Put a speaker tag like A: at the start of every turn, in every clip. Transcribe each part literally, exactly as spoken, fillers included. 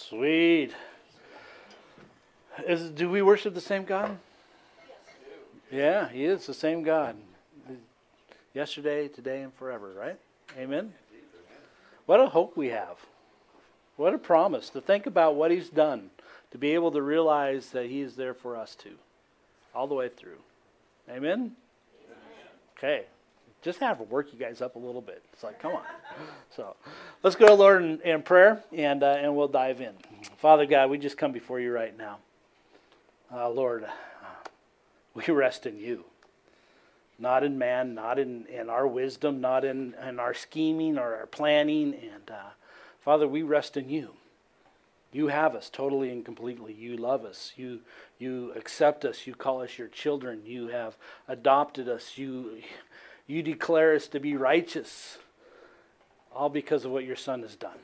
A: Sweet. Is, do we worship the same God? Yeah, He is the same God. Yesterday, today, and forever, right? Amen? What a hope we have. What a promise to think about what He's done, to be able to realize that He is there for us too, all the way through. Amen? Okay. Just have to work you guys up a little bit. It's like, come on. So let's go to Lord in, in prayer, and uh, and we'll dive in. Father God, we just come before you right now. Uh, Lord, uh, we rest in you. Not in man, not in, in our wisdom, not in, in our scheming or our planning. And uh, Father, we rest in you. You have us totally and completely. You love us. You you accept us. You call us your children. You have adopted us. You you declare us to be righteous, all because of what your Son has done.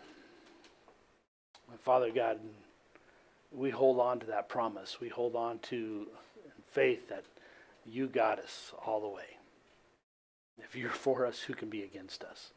A: And Father God, we hold on to that promise. We hold on to faith that you got us all the way. If you're for us, who can be against us?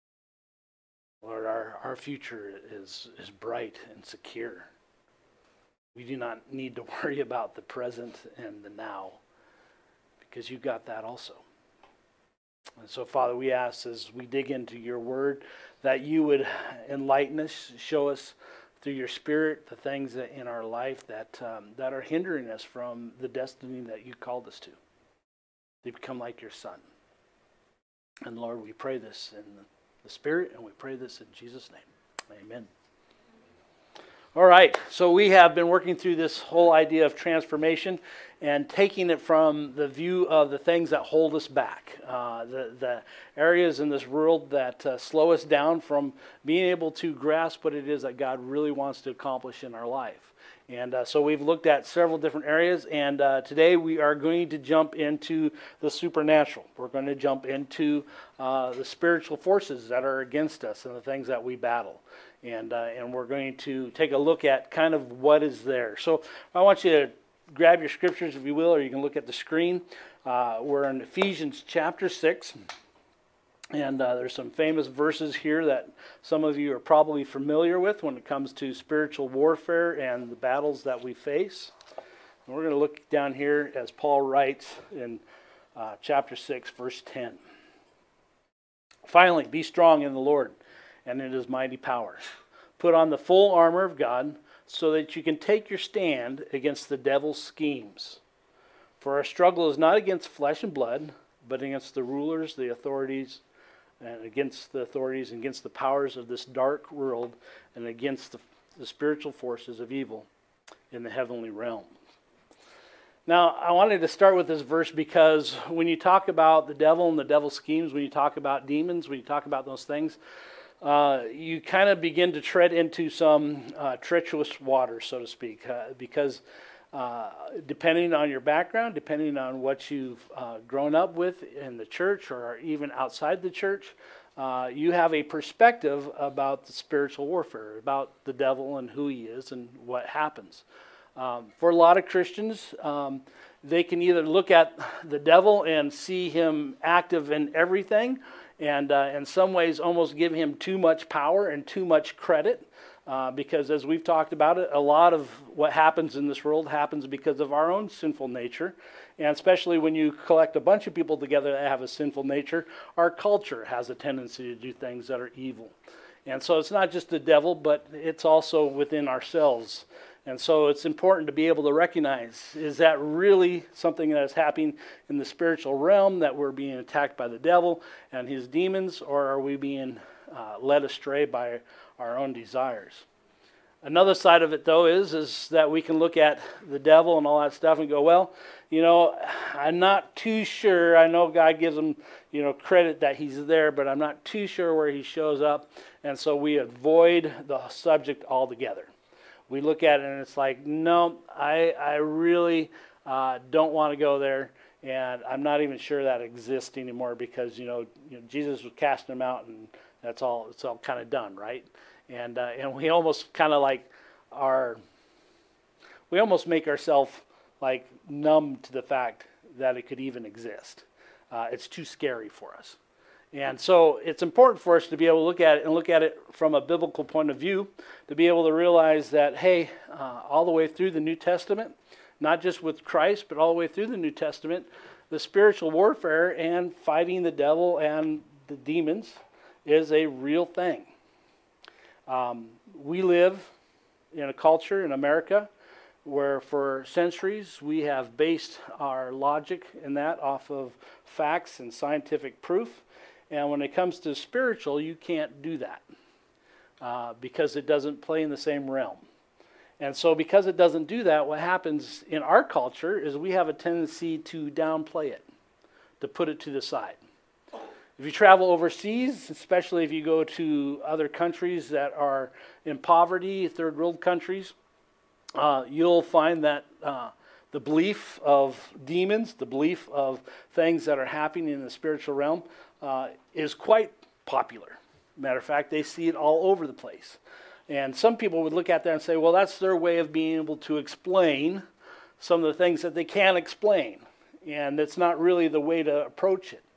A: Lord, our, our future is, is bright and secure. We do not need to worry about the present and the now, because you got that also. And so, Father, we ask as we dig into your word that you would enlighten us, show us through your Spirit the things that in our life that um, that are hindering us from the destiny that you called us to. They become like your Son. And Lord, we pray this in the Spirit, and we pray this in Jesus' name. Amen. All right, so we have been working through this whole idea of transformation and taking it from the view of the things that hold us back, uh, the, the areas in this world that uh, slow us down from being able to grasp what it is that God really wants to accomplish in our life. And uh, so we've looked at several different areas, and uh, today we are going to jump into the supernatural. We're going to jump into uh, the spiritual forces that are against us and the things that we battle. And uh, and we're going to take a look at kind of what is there. So I want you to grab your scriptures, if you will, or you can look at the screen. Uh, we're in Ephesians chapter six. And uh, there's some famous verses here that some of you are probably familiar with when it comes to spiritual warfare and the battles that we face. And we're going to look down here as Paul writes in uh, chapter six, verse ten. Finally, be strong in the Lord and in His mighty power. Put on the full armor of God so that you can take your stand against the devil's schemes. For our struggle is not against flesh and blood, but against the rulers, the authorities, and against the authorities, and against the powers of this dark world, and against the, the spiritual forces of evil in the heavenly realm. Now, I wanted to start with this verse because when you talk about the devil and the devil's schemes, when you talk about demons, when you talk about those things, uh, you kind of begin to tread into some uh, treacherous water, so to speak, uh, because Uh, depending on your background, depending on what you've uh, grown up with in the church or even outside the church, uh, you have a perspective about the spiritual warfare, about the devil and who he is and what happens. Um, for a lot of Christians, um, they can either look at the devil and see him active in everything, and uh, in some ways almost give him too much power and too much credit. Uh, because as we've talked about it, a lot of what happens in this world happens because of our own sinful nature. And especially when you collect a bunch of people together that have a sinful nature, our culture has a tendency to do things that are evil. And so it's not just the devil, but it's also within ourselves. And so it's important to be able to recognize, is that really something that is happening in the spiritual realm, that we're being attacked by the devil and his demons, or are we being uh, led astray by our own desires? Another side of it, though, is, is that we can look at the devil and all that stuff and go, well, you know, I'm not too sure. I know God gives him, you know, credit that he's there, but I'm not too sure where he shows up. And so we avoid the subject altogether. We look at it and it's like, no, I, I really uh, don't want to go there. And I'm not even sure that exists anymore because, you know, you know Jesus was casting them out and that's all, it's all kind of done, right? And uh, and we almost kind of like are, we almost make ourselves like numb to the fact that it could even exist. Uh, it's too scary for us. And so it's important for us to be able to look at it and look at it from a biblical point of view, to be able to realize that, hey, uh, all the way through the New Testament, not just with Christ, but all the way through the New Testament, the spiritual warfare and fighting the devil and the demons is a real thing. Um, we live in a culture in America where for centuries we have based our logic in that off of facts and scientific proof. And when it comes to spiritual, you can't do that uh, because it doesn't play in the same realm. And so because it doesn't do that, what happens in our culture is we have a tendency to downplay it, to put it to the side. If you travel overseas, especially if you go to other countries that are in poverty, third world countries, uh, you'll find that uh, the belief of demons, the belief of things that are happening in the spiritual realm uh, is quite popular. Matter of fact, they see it all over the place. And some people would look at that and say, well, that's their way of being able to explain some of the things that they can't explain. And it's not really the way to approach it.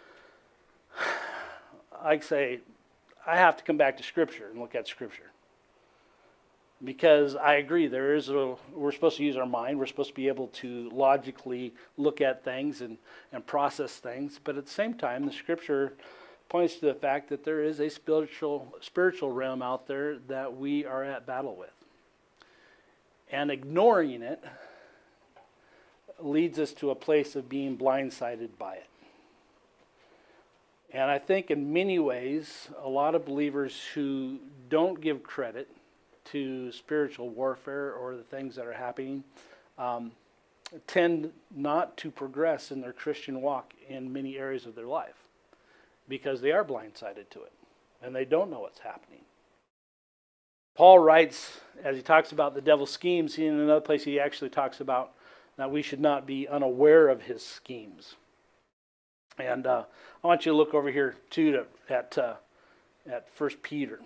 A: I say, I have to come back to Scripture and look at Scripture. Because I agree, there is a, we're supposed to use our mind. We're supposed to be able to logically look at things and, and process things. But at the same time, the Scripture points to the fact that there is a spiritual spiritual realm out there that we are at battle with. And ignoring it leads us to a place of being blindsided by it. And I think in many ways, a lot of believers who don't give credit to spiritual warfare or the things that are happening um, tend not to progress in their Christian walk in many areas of their life because they are blindsided to it and they don't know what's happening. Paul writes, as he talks about the devil's schemes, in another place he actually talks about that we should not be unaware of his schemes. And uh, I want you to look over here too to, at uh, at First Peter.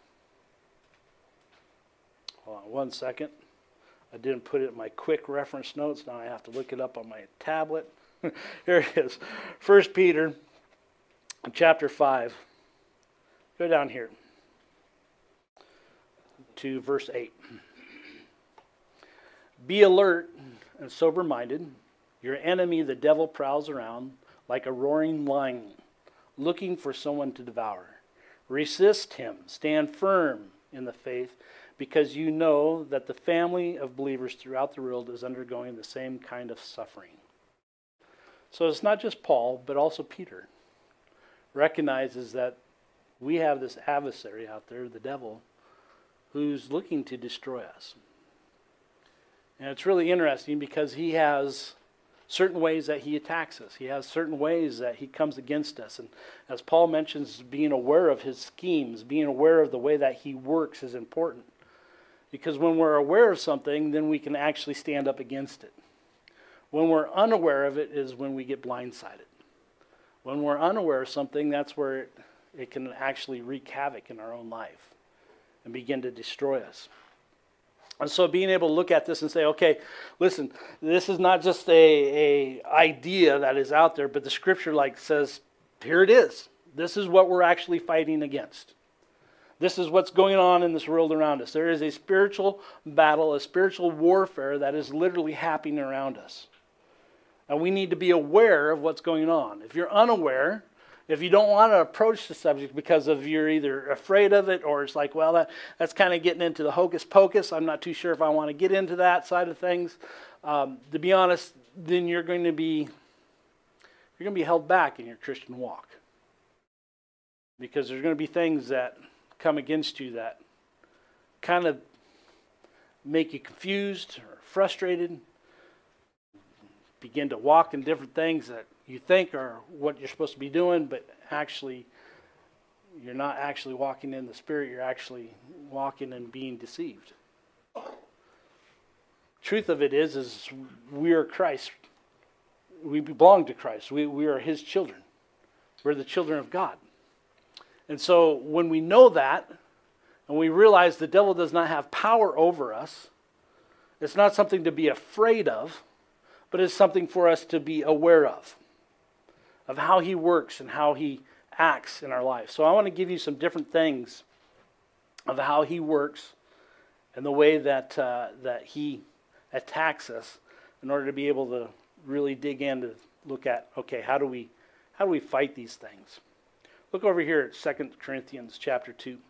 A: Hold on one second. I didn't put it in my quick reference notes. Now I have to look it up on my tablet. Here it is. First Peter, chapter five. Go down here to verse eight. Be alert and sober-minded. Your enemy, the devil, prowls around like a roaring lion, looking for someone to devour. Resist him. Stand firm in the faith, because you know that the family of believers throughout the world is undergoing the same kind of suffering. So it's not just Paul, but also Peter recognizes that we have this adversary out there, the devil, who's looking to destroy us. And it's really interesting because he has certain ways that he attacks us. He has certain ways that he comes against us. And as Paul mentions, being aware of his schemes, being aware of the way that he works is important. Because when we're aware of something, then we can actually stand up against it. When we're unaware of it is when we get blindsided. When we're unaware of something, that's where it, it can actually wreak havoc in our own life and begin to destroy us. And so being able to look at this and say, okay, listen, this is not just a, a idea that is out there, but the Scripture like says, here it is. This is what we're actually fighting against. This is what's going on in this world around us. There is a spiritual battle, a spiritual warfare that is literally happening around us. And we need to be aware of what's going on. If you're unaware, if you don't want to approach the subject because of you're either afraid of it or it's like, well, that, that's kind of getting into the hocus pocus. I'm not too sure if I want to get into that side of things. Um, to be honest, then you're going to be you're going to be held back in your Christian walk. Because there's going to be things that come against you that kind of make you confused or frustrated. Begin to walk in different things that you think are what you're supposed to be doing, but actually you're not actually walking in the Spirit. You're actually walking and being deceived. Truth of it is, is we are Christ. We belong to Christ. We, we are His children. We're the children of God. And so when we know that, and we realize the devil does not have power over us, it's not something to be afraid of, but it's something for us to be aware of, of how he works and how he acts in our life. So I want to give you some different things of how he works and the way that uh, that he attacks us in order to be able to really dig in to look at, okay, how do we how do we fight these things? Look over here at Second Corinthians chapter two.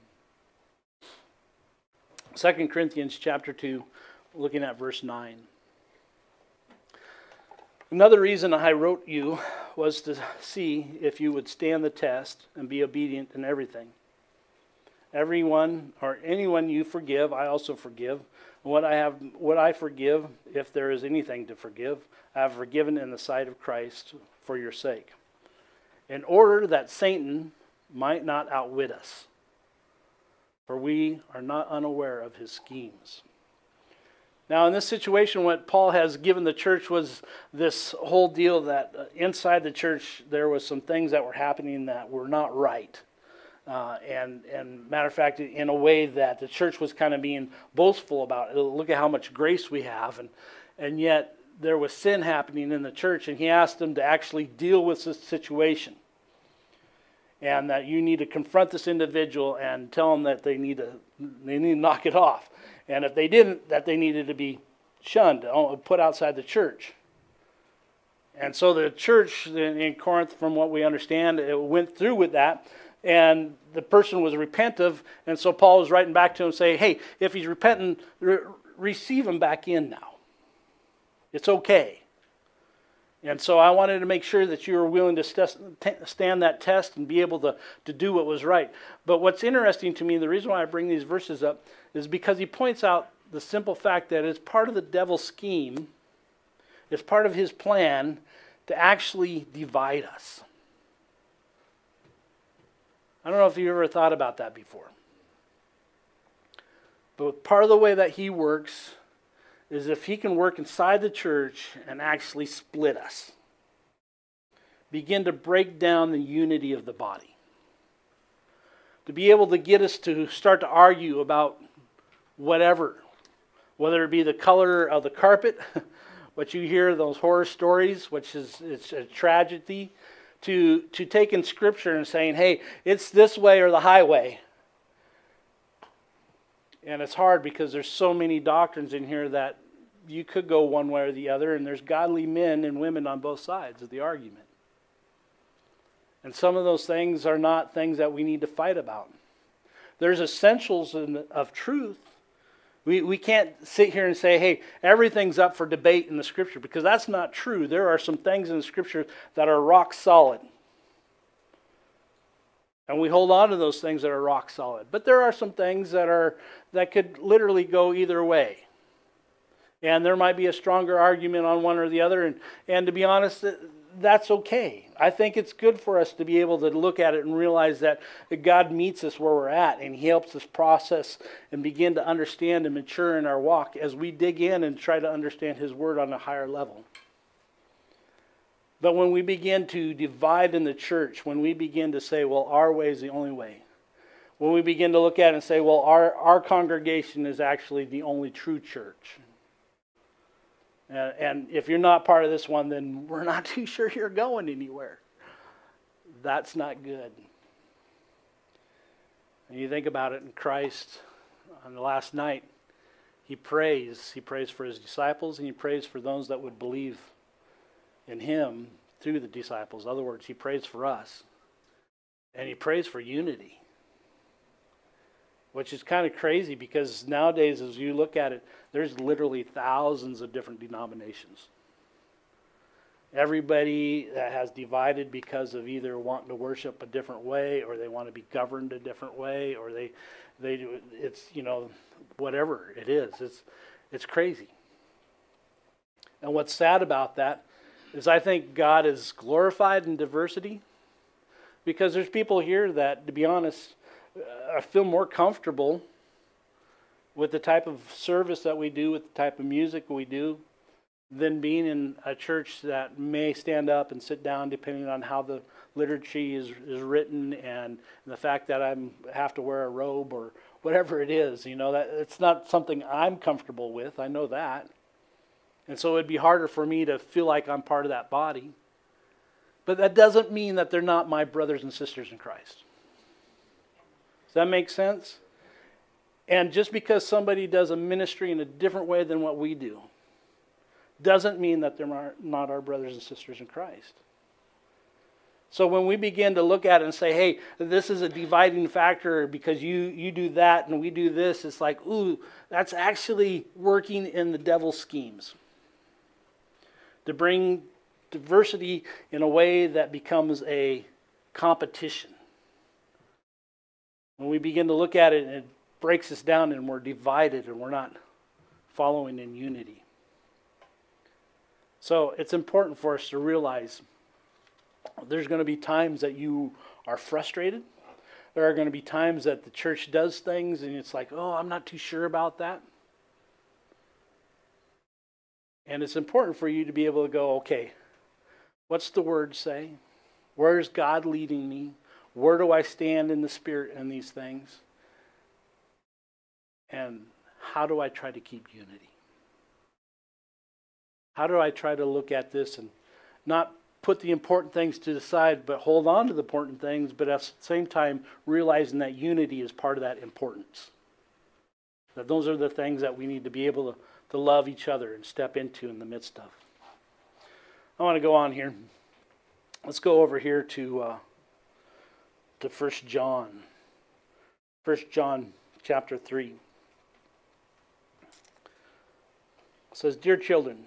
A: Second Corinthians chapter two, looking at verse nine. Another reason I wrote you was to see if you would stand the test and be obedient in everything. Everyone or anyone you forgive, I also forgive. What I have, what I forgive, if there is anything to forgive, I have forgiven in the sight of Christ for your sake, in order that Satan might not outwit us, for we are not unaware of his schemes. Now, in this situation, what Paul has given the church was this whole deal that inside the church there was some things that were happening that were not right. Uh, and, and matter of fact, in a way that the church was kind of being boastful about. Look at how much grace we have. And, and yet there was sin happening in the church, and he asked them to actually deal with this situation. And that you need to confront this individual and tell them that they need to, they need to knock it off. And if they didn't, that they needed to be shunned, put outside the church. And so the church in Corinth, from what we understand, it went through with that. And the person was repentive. And so Paul was writing back to him saying, hey, if he's repentant, re- receive him back in now. It's okay. And so I wanted to make sure that you were willing to st- stand that test and be able to, to do what was right. But what's interesting to me, the reason why I bring these verses up, is because he points out the simple fact that it's part of the devil's scheme, it's part of his plan to actually divide us. I don't know if you ever thought about that before. But part of the way that he works is if he can work inside the church and actually split us. Begin to break down the unity of the body. To be able to get us to start to argue about whatever. Whether it be the color of the carpet, what you hear, those horror stories, which is it's a tragedy, to, to taking Scripture and saying, hey, it's this way or the highway. And it's hard because there's so many doctrines in here that you could go one way or the other, and there's godly men and women on both sides of the argument. And some of those things are not things that we need to fight about. There's essentials in, of truth. We, we can't sit here and say, hey, everything's up for debate in the Scripture, because that's not true. There are some things in the Scripture that are rock solid. And we hold on to those things that are rock solid. But there are some things that are that could literally go either way. And there might be a stronger argument on one or the other. And, and to be honest, that's okay. I think it's good for us to be able to look at it and realize that God meets us where we're at. And he helps us process and begin to understand and mature in our walk as we dig in and try to understand his word on a higher level. But when we begin to divide in the church, when we begin to say, well, our way is the only way. When we begin to look at it and say, well, our, our congregation is actually the only true church. And, and if you're not part of this one, then we're not too sure you're going anywhere. That's not good. And you think about it in Christ, on the last night, he prays. He prays for his disciples, and he prays for those that would believe in him through the disciples. In other words, he prays for us. And he prays for unity. Which is kind of crazy, because nowadays, as you look at it, there's literally thousands of different denominations. Everybody that has divided because of either wanting to worship a different way, or they want to be governed a different way, or they they do it's, you know, whatever it is. It's it's crazy. And what's sad about that is I think God is glorified in diversity, because there's people here that, to be honest, I feel more comfortable with the type of service that we do, with the type of music we do, than being in a church that may stand up and sit down depending on how the liturgy is, is written, and the fact that I have to wear a robe or whatever it is. You know, that it's not something I'm comfortable with. I know that. And so it'd be harder for me to feel like I'm part of that body. But that doesn't mean that they're not my brothers and sisters in Christ. Does that make sense? And just because somebody does a ministry in a different way than what we do, doesn't mean that they're not our brothers and sisters in Christ. So when we begin to look at it and say, hey, this is a dividing factor because you, you do that and we do this, it's like, ooh, that's actually working in the devil's schemes to bring diversity in a way that becomes a competition. When we begin to look at it, it breaks us down and we're divided and we're not following in unity. So it's important for us to realize there's going to be times that you are frustrated. There are going to be times that the church does things and it's like, oh, I'm not too sure about that. And it's important for you to be able to go, okay, what's the word say? Where's God leading me? Where do I stand in the Spirit in these things? And how do I try to keep unity? How do I try to look at this and not put the important things to the side, but hold on to the important things, but at the same time realizing that unity is part of that importance. That those are the things that we need to be able to, to love each other and step into in the midst of. I want to go on here. Let's go over here to uh, to First John. First John chapter three. It says, "Dear children,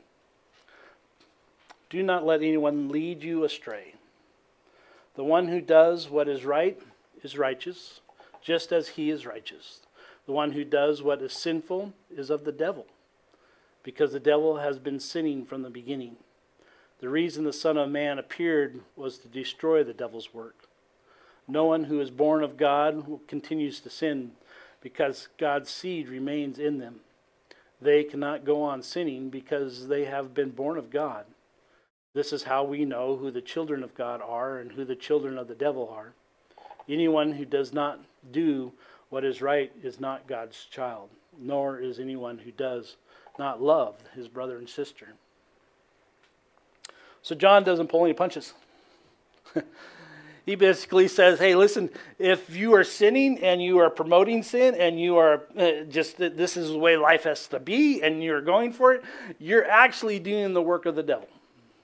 A: do not let anyone lead you astray. The one who does what is right is righteous, just as he is righteous. The one who does what is sinful is of the devil, because the devil has been sinning from the beginning. The reason the Son of Man appeared was to destroy the devil's work. No one who is born of God continues to sin, because God's seed remains in them. They cannot go on sinning because they have been born of God. This is how we know who the children of God are and who the children of the devil are. Anyone who does not do what is right is not God's child, nor is anyone who does not love his brother and sister." So John doesn't pull any punches. He basically says, hey, listen, if you are sinning and you are promoting sin and you are uh, just, this is the way life has to be and you're going for it, you're actually doing the work of the devil.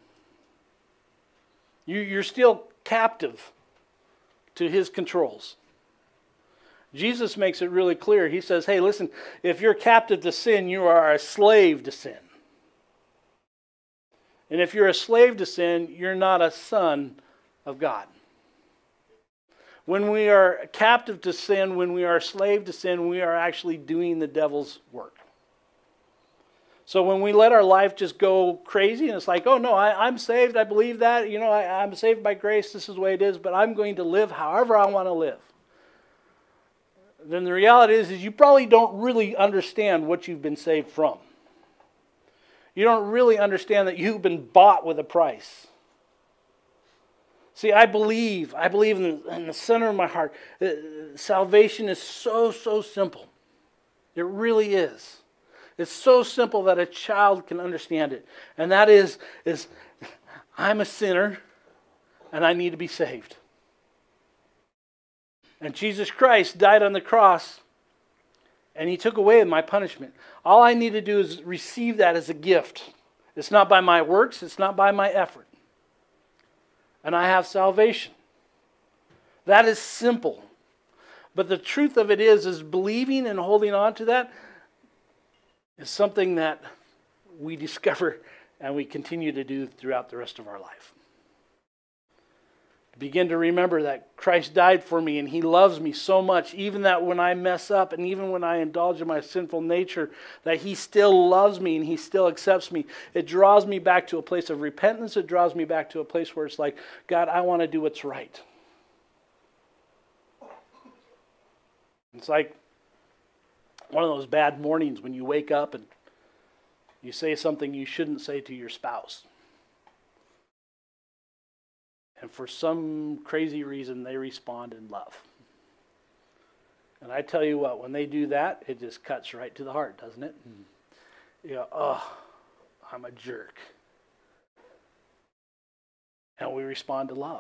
A: You, you're still captive to his controls. Jesus makes it really clear. He says, hey, listen, if you're captive to sin, you are a slave to sin. And if you're a slave to sin, you're not a son of God. When we are captive to sin, when we are a slave to sin, we are actually doing the devil's work. So when we let our life just go crazy and it's like, oh no, I, I'm saved, I believe that, you know, I, I'm saved by grace, this is the way it is, but I'm going to live however I want to live. Then the reality is, is you probably don't really understand what you've been saved from. You don't really understand that you've been bought with a price. See, I believe, I believe in the, in the center of my heart, uh, salvation is so, so simple. It really is. It's so simple that a child can understand it. And that is, is I'm a sinner and I need to be saved. And Jesus Christ died on the cross and he took away my punishment. All I need to do is receive that as a gift. It's not by my works, it's not by my effort. And I have salvation. That is simple. But the truth of it is, is believing and holding on to that is something that we discover and we continue to do throughout the rest of our life. Begin to remember that Christ died for me and he loves me so much, even that when I mess up and even when I indulge in my sinful nature, that he still loves me and he still accepts me. It draws me back to a place of repentance. It draws me back to a place where it's like, God, I want to do what's right. It's like one of those bad mornings when you wake up and you say something you shouldn't say to your spouse. And for some crazy reason, they respond in love. And I tell you what, when they do that, it just cuts right to the heart, doesn't it? Mm. You go, oh, I'm a jerk. and we respond to love.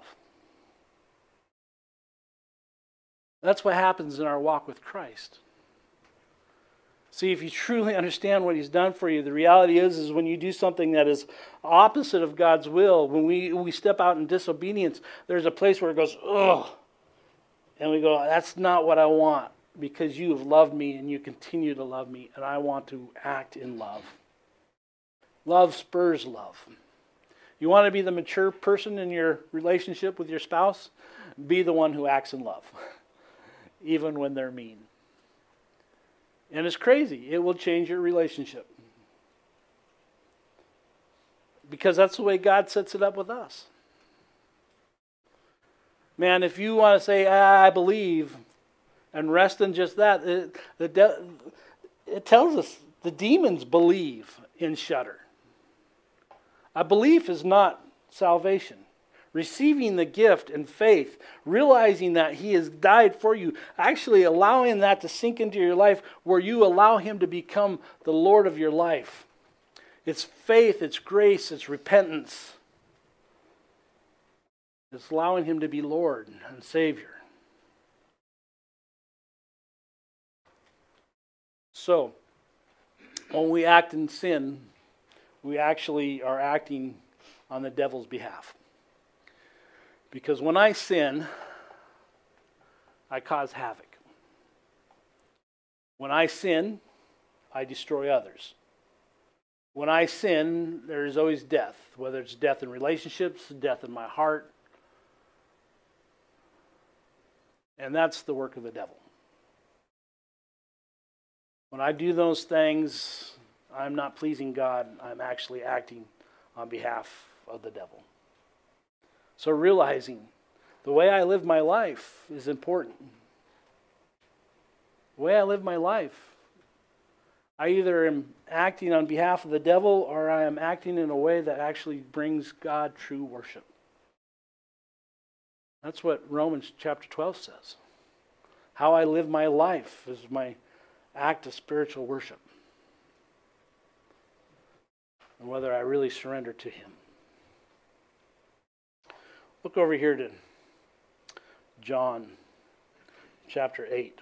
A: That's what happens in our walk with Christ. See, if you truly understand what He's done for you, the reality is, is when you do something that is opposite of God's will, when we, we step out in disobedience, there's a place where it goes, ugh. And we go, that's not what I want, because you have loved me and you continue to love me, and I want to act in love. Love spurs love. You want to be the mature person in your relationship with your spouse? Be the one who acts in love, even when they're mean. And it's crazy. It will change your relationship. Because that's the way God sets it up with us. Man, if you want to say, ah, I believe, and rest in just that, it, the de- it tells us the demons believe and shudder. A belief is not salvation. Receiving the gift and faith, realizing that He has died for you, actually allowing that to sink into your life where you allow Him to become the Lord of your life. It's faith, it's grace, it's repentance. It's allowing Him to be Lord and Savior. So, when we act in sin, we actually are acting on the devil's behalf. Because when I sin, I cause havoc. When I sin, I destroy others. When I sin, there is always death, whether it's death in relationships, death in my heart. And that's the work of the devil. When I do those things, I'm not pleasing God. I'm actually acting on behalf of the devil. So realizing the way I live my life is important. The way I live my life, I either am acting on behalf of the devil or I am acting in a way that actually brings God true worship. That's what Romans chapter twelve says. How I live my life is my act of spiritual worship. And whether I really surrender to Him. Look over here to John chapter eight.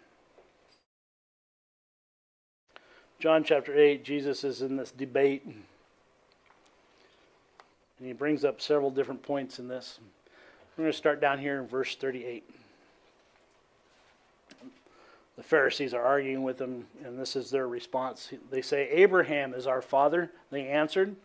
A: John chapter eight, Jesus is in this debate. And He brings up several different points in this. We're going to start down here in verse thirty-eight. The Pharisees are arguing with Him, and this is their response. They say, Abraham is our father. They answered.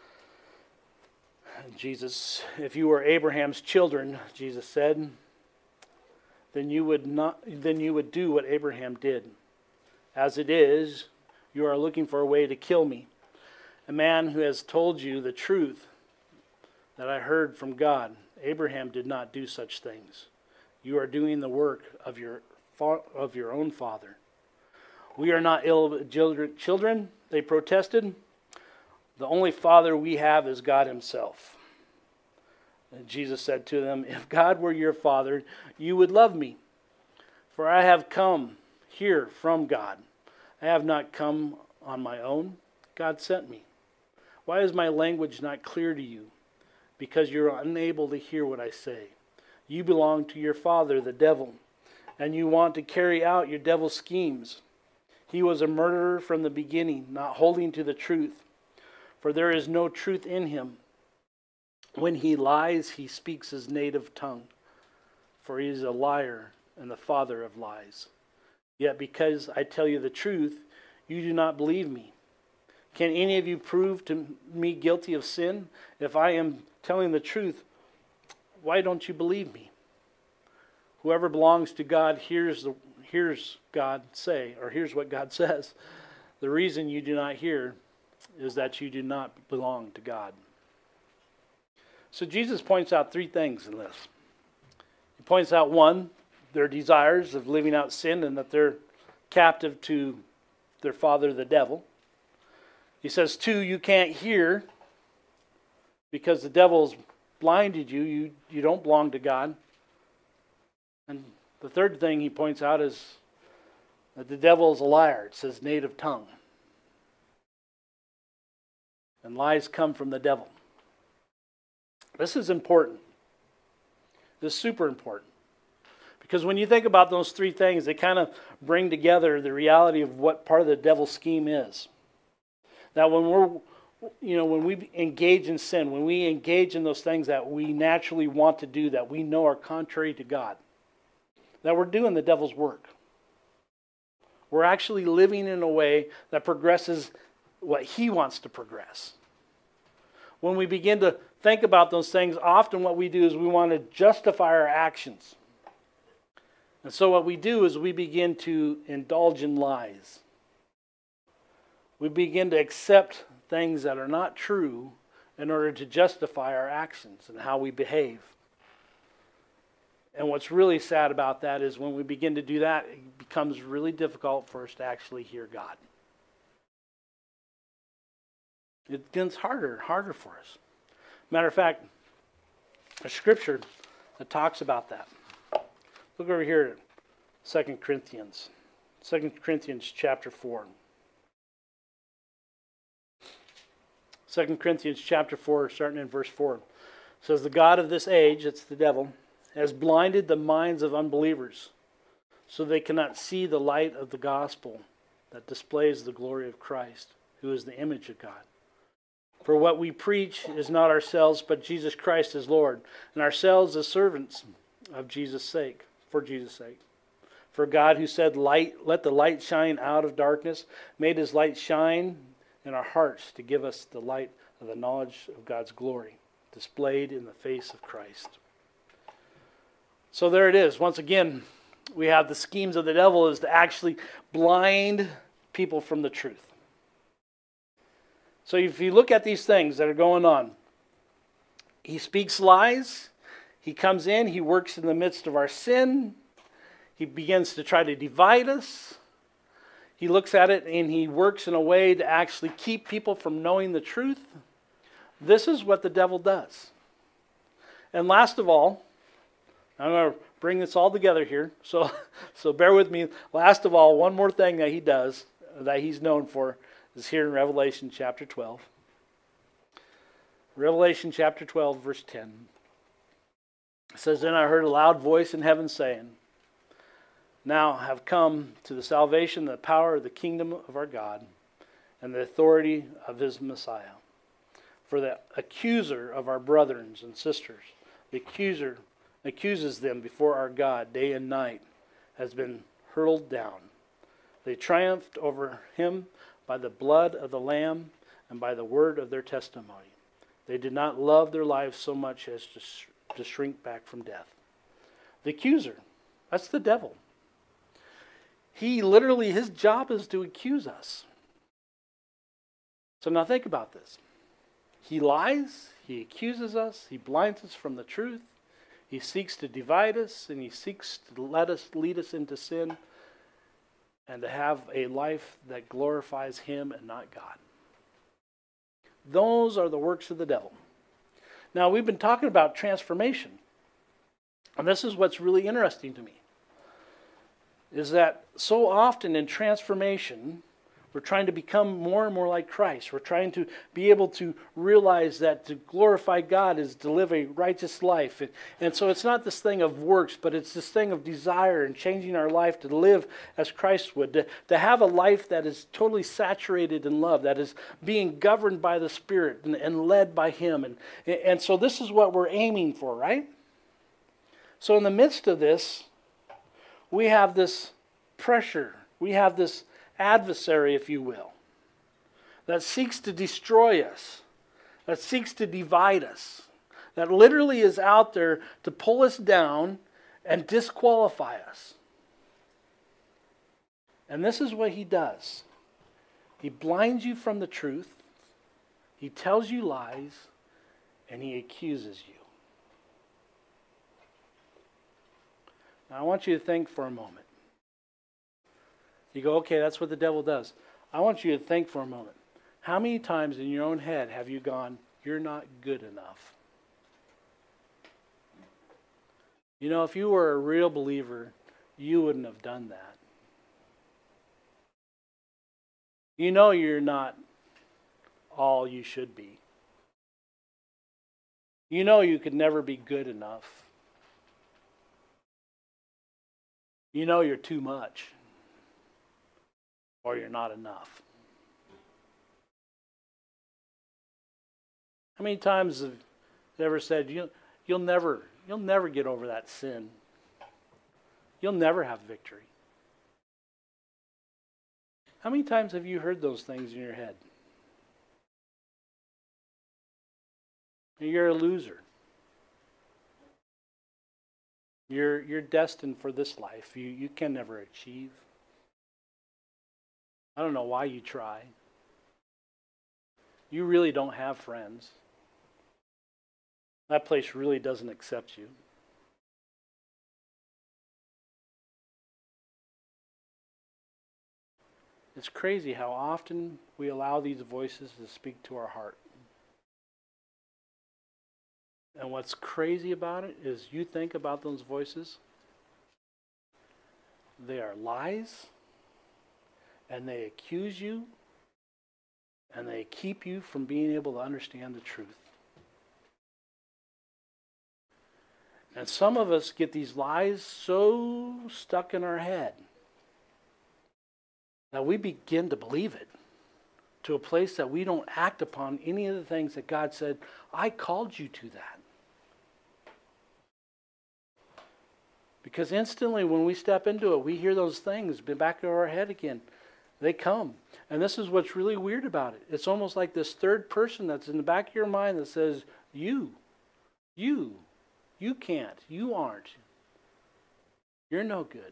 A: Jesus, if you were Abraham's children, Jesus said, then you would not then you would do what Abraham did. As it is, you are looking for a way to kill me, a man who has told you the truth that I heard from God. Abraham did not do such things. You are doing the work of your of your own father. We are not illegitimate children, they protested. The only father we have is God Himself. And Jesus said to them, if God were your father, you would love me. For I have come here from God. I have not come on my own. God sent me. Why is my language not clear to you? Because you're unable to hear what I say. You belong to your father, the devil, and you want to carry out your devil's schemes. He was a murderer from the beginning, not holding to the truth. For there is no truth in him. When he lies, he speaks his native tongue. For he is a liar and the father of lies. Yet because I tell you the truth, you do not believe me. Can any of you prove to me guilty of sin? If I am telling the truth, why don't you believe me? Whoever belongs to God hears the hears God say, or hears what God says. The reason you do not hear is that you do not belong to God. So Jesus points out three things in this. He points out, one, their desires of living out sin and that they're captive to their father, the devil. He says, two, you can't hear because the devil's blinded you. You, you don't belong to God. And the third thing he points out is that the devil is a liar. It says native tongue. And lies come from the devil. This is important. This is super important. Because when you think about those three things, they kind of bring together the reality of what part of the devil's scheme is. That when we're, you know, when we engage in sin, when we engage in those things that we naturally want to do, that we know are contrary to God, that we're doing the devil's work. We're actually living in a way that progresses what he wants to progress. When we begin to think about those things, often what we do is we want to justify our actions. And so what we do is we begin to indulge in lies. We begin to accept things that are not true in order to justify our actions and how we behave. And what's really sad about that is when we begin to do that, it becomes really difficult for us to actually hear God. It gets harder and harder for us. Matter of fact, a scripture that talks about that. Look over here at Second Corinthians. Second Corinthians chapter four. Second Corinthians chapter four, starting in verse four. It says, the God of this age, it's the devil, has blinded the minds of unbelievers, so they cannot see the light of the gospel that displays the glory of Christ, who is the image of God. For what we preach is not ourselves, but Jesus Christ as Lord, and ourselves as servants of Jesus' sake, for Jesus' sake. For God, who said, "Light, let the light shine out of darkness," made his light shine in our hearts to give us the light of the knowledge of God's glory, displayed in the face of Christ. So there it is. Once again, we have the schemes of the devil is to actually blind people from the truth. So if you look at these things that are going on, he speaks lies, he comes in, he works in the midst of our sin, he begins to try to divide us, he looks at it and he works in a way to actually keep people from knowing the truth. This is what the devil does. And last of all, I'm going to bring this all together here, so, so bear with me. Last of all, one more thing that he does, that he's known for, is here in Revelation chapter twelve. Revelation chapter twelve, verse ten. It says, "Then I heard a loud voice in heaven saying, 'Now have come to the salvation, the power of the kingdom of our God, and the authority of his Messiah. For the accuser of our brethren and sisters, the accuser accuses them before our God day and night, has been hurled down. They triumphed over him by the blood of the Lamb and by the word of their testimony. They did not love their lives so much as to, sh- to shrink back from death.'" The accuser, that's the devil. He literally, his job is to accuse us. So now think about this. He lies, he accuses us, he blinds us from the truth, he seeks to divide us, and he seeks to let us lead us into sin and to have a life that glorifies him and not God. Those are the works of the devil. Now, we've been talking about transformation. And this is what's really interesting to me. Is that so often in transformation, we're trying to become more and more like Christ. We're trying to be able to realize that to glorify God is to live a righteous life. And, and so it's not this thing of works, but it's this thing of desire and changing our life to live as Christ would. To, to have a life that is totally saturated in love, that is being governed by the Spirit and, and led by Him. And, and so this is what we're aiming for, right? So in the midst of this, we have this pressure. We have this adversary, if you will, that seeks to destroy us, that seeks to divide us, that literally is out there to pull us down and disqualify us. And this is what he does. He blinds you from the truth, he tells you lies, and he accuses you. Now, I want you to think for a moment. You go, okay, that's what the devil does. I want you to think for a moment. How many times in your own head have you gone, "You're not good enough"? You know, if you were a real believer, you wouldn't have done that. You know you're not all you should be. You know you could never be good enough. You know you're too much. Or you're not enough. How many times have you ever said, you, you'll never, you'll never get over that sin. You'll never have victory. How many times have you heard those things in your head? You're a loser. You're, you're destined for this life. You, you can never achieve. I don't know why you try. You really don't have friends. That place really doesn't accept you. It's crazy how often we allow these voices to speak to our heart. And what's crazy about it is you think about those voices, they are lies, and they accuse you, and they keep you from being able to understand the truth. And some of us get these lies so stuck in our head that we begin to believe it to a place that we don't act upon any of the things that God said, I called you to that. Because instantly when we step into it, we hear those things back of our head again. They come. And this is what's really weird about it. It's almost like this third person that's in the back of your mind that says, you, you, you can't, you aren't. You're no good.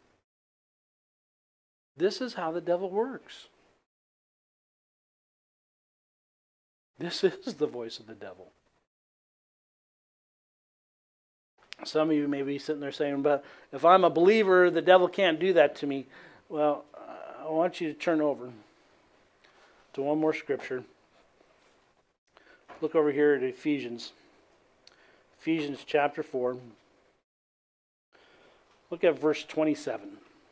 A: This is how the devil works. This is the voice of the devil. Some of you may be sitting there saying, but if I'm a believer, the devil can't do that to me. Well, I want you to turn over to one more scripture. Look over here at Ephesians. Ephesians chapter four. Look at verse twenty-seven.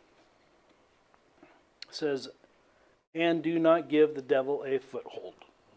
A: It says, and do not give the devil a foothold.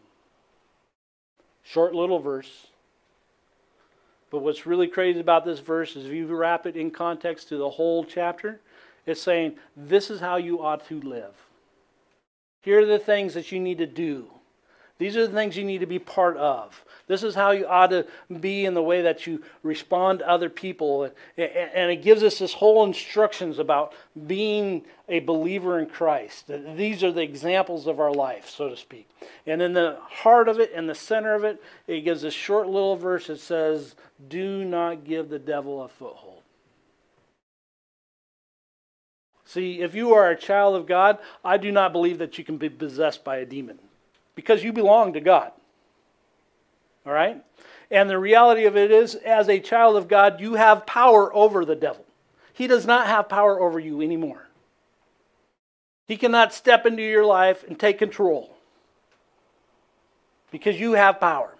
A: Short little verse. But what's really crazy about this verse is if you wrap it in context to the whole chapter, it's saying, this is how you ought to live. Here are the things that you need to do. These are the things you need to be part of. This is how you ought to be in the way that you respond to other people. And it gives us this whole instructions about being a believer in Christ. These are the examples of our life, so to speak. And in the heart of it, in the center of it, it gives this short little verse that says, do not give the devil a foothold. See, if you are a child of God, I do not believe that you can be possessed by a demon. Because you belong to God. All right? And the reality of it is, as a child of God, you have power over the devil. He does not have power over you anymore. He cannot step into your life and take control. Because you have power.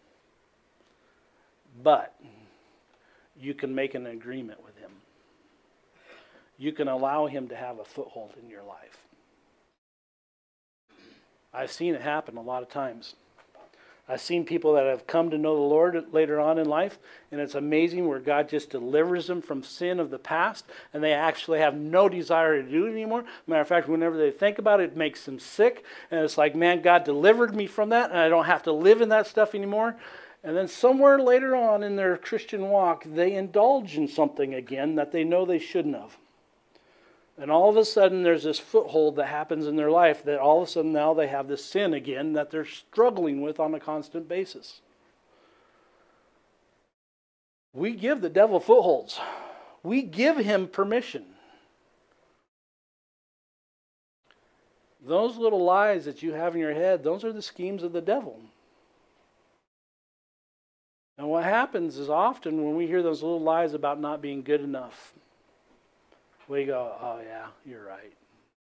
A: But you can make an agreement with him. You can allow him to have a foothold in your life. I've seen it happen a lot of times. I've seen people that have come to know the Lord later on in life, and it's amazing where God just delivers them from sin of the past, and they actually have no desire to do it anymore. Matter of fact, whenever they think about it, it makes them sick, and it's like, man, God delivered me from that, and I don't have to live in that stuff anymore. And then somewhere later on in their Christian walk, they indulge in something again that they know they shouldn't have. And all of a sudden there's this foothold that happens in their life that all of a sudden now they have this sin again that they're struggling with on a constant basis. We give the devil footholds. We give him permission. Those little lies that you have in your head, those are the schemes of the devil. And what happens is often when we hear those little lies about not being good enough, we go, oh yeah, you're right.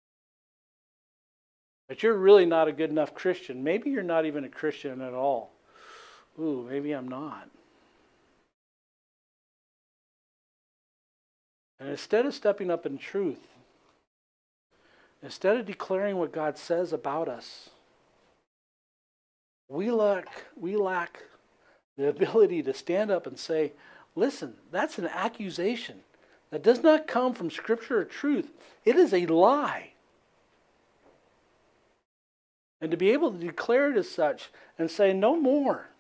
A: But you're really not a good enough Christian. Maybe you're not even a Christian at all. Ooh, maybe I'm not. And instead of stepping up in truth, instead of declaring what God says about us, we lack, we lack The ability to stand up and say, listen, that's an accusation that does not come from Scripture or truth. It is a lie. And to be able to declare it as such and say, no more.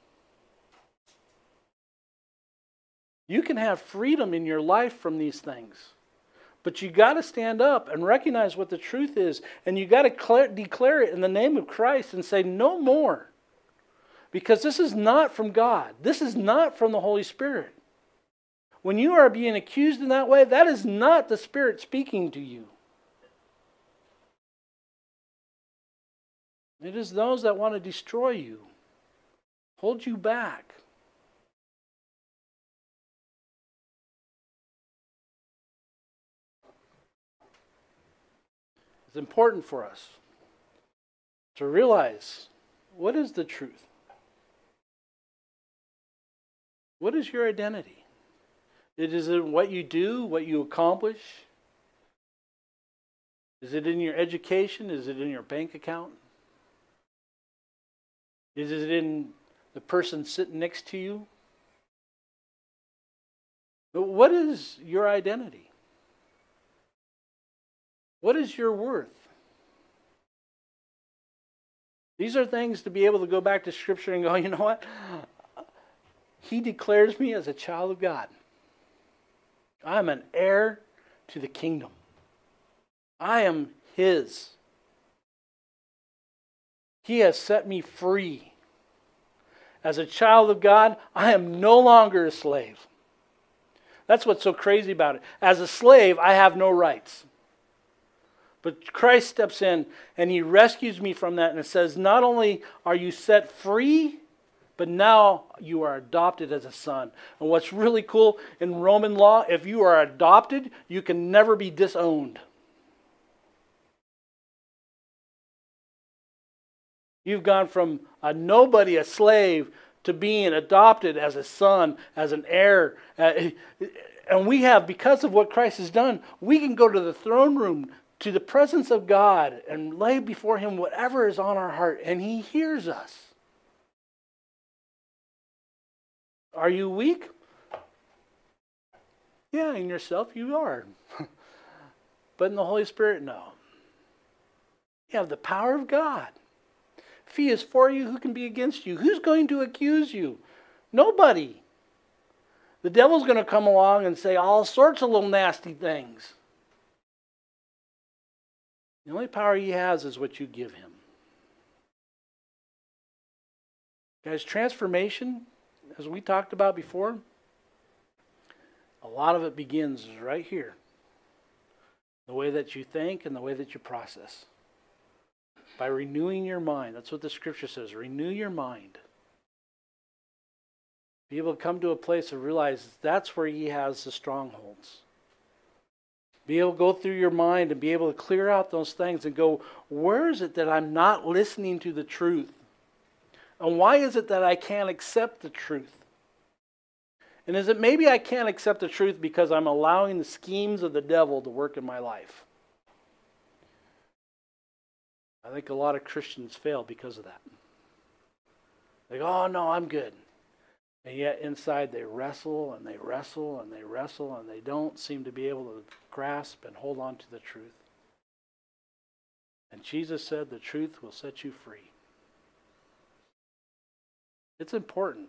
A: You can have freedom in your life from these things. But you got to stand up and recognize what the truth is. And you got to declare it in the name of Christ and say, no more. Because this is not from God. This is not from the Holy Spirit. When you are being accused in that way, that is not the Spirit speaking to you. It is those that want to destroy you, hold you back. It's important for us to realize, what is the truth? What is your identity? Is it what you do, what you accomplish? Is it in your education? Is it in your bank account? Is it in the person sitting next to you? But what is your identity? What is your worth? These are things to be able to go back to Scripture and go, you know what? He declares me as a child of God. I am an heir to the kingdom. I am His. He has set me free. As a child of God, I am no longer a slave. That's what's so crazy about it. As a slave, I have no rights. But Christ steps in and He rescues me from that, and it says, not only are you set free, but now you are adopted as a son. And what's really cool in Roman law, if you are adopted, you can never be disowned. You've gone from a nobody, a slave, to being adopted as a son, as an heir. And we have, because of what Christ has done, we can go to the throne room, to the presence of God, and lay before Him whatever is on our heart, and He hears us. Are you weak? Yeah, in yourself you are. But in the Holy Spirit, no. You have the power of God. If He is for you, who can be against you? Who's going to accuse you? Nobody. The devil's going to come along and say all sorts of little nasty things. The only power he has is what you give him. Guys, transformation, as we talked about before, a lot of it begins right here. The way that you think and the way that you process. By renewing your mind. That's what the Scripture says. Renew your mind. Be able to come to a place of realize that's where He has the strongholds. Be able to go through your mind and be able to clear out those things and go, where is it that I'm not listening to the truth? And why is it that I can't accept the truth? And is it maybe I can't accept the truth because I'm allowing the schemes of the devil to work in my life? I think a lot of Christians fail because of that. They go, oh no, I'm good. And yet inside they wrestle and they wrestle and they wrestle and they don't seem to be able to grasp and hold on to the truth. And Jesus said the truth will set you free. It's important.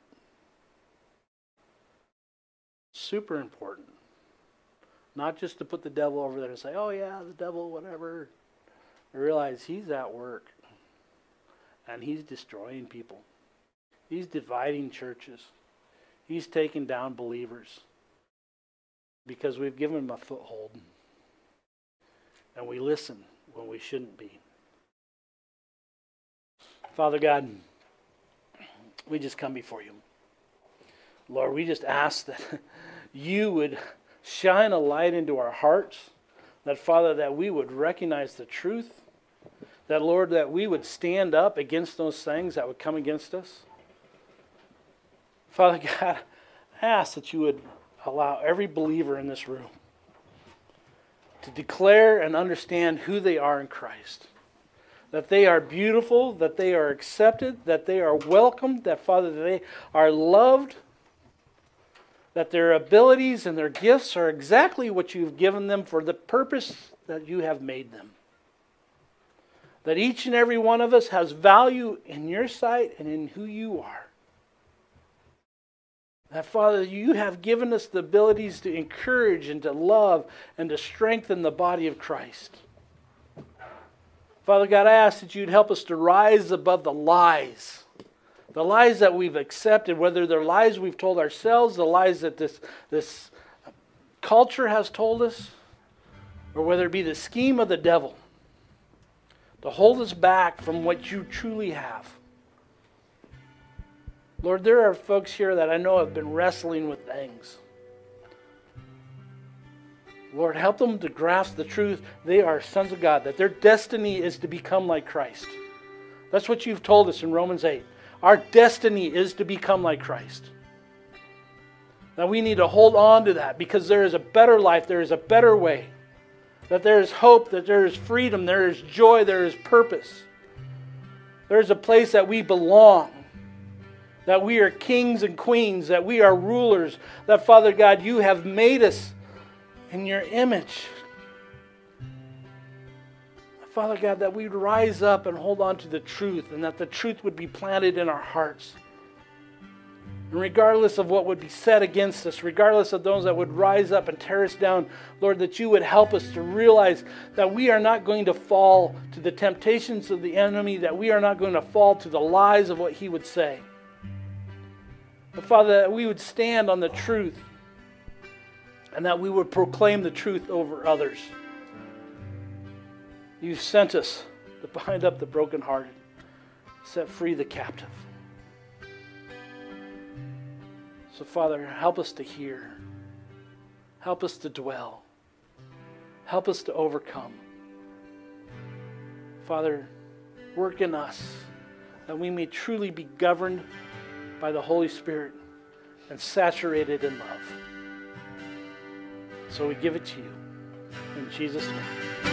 A: Super important. Not just to put the devil over there and say, oh yeah, the devil, whatever. I realize he's at work. And he's destroying people. He's dividing churches. He's taking down believers. Because we've given him a foothold. And we listen when we shouldn't be. Father God, we just come before you. Lord, we just ask that you would shine a light into our hearts. That, Father, that we would recognize the truth. That, Lord, that we would stand up against those things that would come against us. Father God, I ask that you would allow every believer in this room to declare and understand who they are in Christ. that they are beautiful, that they are accepted, that they are welcomed, that, Father, they are loved, that their abilities and their gifts are exactly what you've given them for the purpose that you have made them. That each and every one of us has value in your sight and in who you are. That, Father, you have given us the abilities to encourage and to love and to strengthen the body of Christ. Father God, I ask that you'd help us to rise above the lies. The lies that we've accepted, whether they're lies we've told ourselves, the lies that this, this culture has told us, or whether it be the scheme of the devil to hold us back from what you truly have. Lord, there are folks here that I know have been wrestling with things. Lord, help them to grasp the truth. They are sons of God, that their destiny is to become like Christ. That's what you've told us in Romans eight. Our destiny is to become like Christ. Now we need to hold on to that because there is a better life, there is a better way. That there is hope, that there is freedom, there is joy, there is purpose. There is a place that we belong. That we are kings and queens, that we are rulers, that, Father God, you have made us in your image. Father God, that we'd rise up and hold on to the truth, and that the truth would be planted in our hearts. And regardless of what would be said against us, regardless of those that would rise up and tear us down, Lord, that you would help us to realize that we are not going to fall to the temptations of the enemy, that we are not going to fall to the lies of what he would say. But Father, that we would stand on the truth and that we would proclaim the truth over others. You've sent us to bind up the brokenhearted, set free the captive. So Father, help us to hear. Help us to dwell. Help us to overcome. Father, work in us that we may truly be governed by the Holy Spirit and saturated in love. So we give it to you. In Jesus' name.